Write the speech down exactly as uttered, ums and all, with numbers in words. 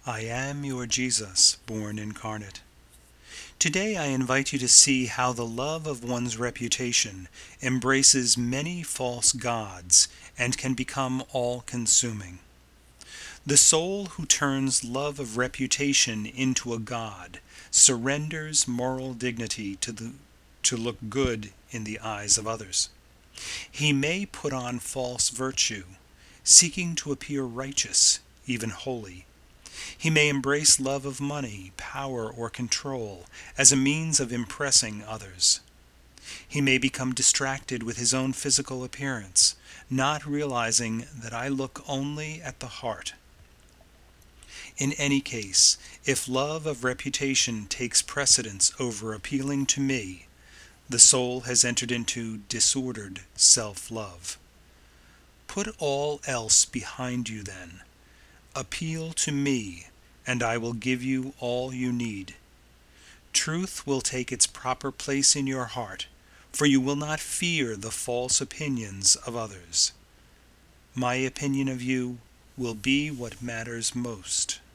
I am your Jesus, born incarnate. Today I invite you to see how the love of one's reputation embraces many false gods and can become all-consuming. The soul who turns love of reputation into a god surrenders moral dignity to the to look good in the eyes of others. He may put on false virtue, seeking to appear righteous, even holy. He may embrace love of money, power, or control as a means of impressing others. He may become distracted with his own physical appearance, not realizing that I look only at the heart. In any case, if love of reputation takes precedence over appealing to me, the soul has entered into disordered self-love. Put all else behind you then. Appeal to me, and I will give you all you need. Truth will take its proper place in your heart, for you will not fear the false opinions of others. My opinion of you will be what matters most.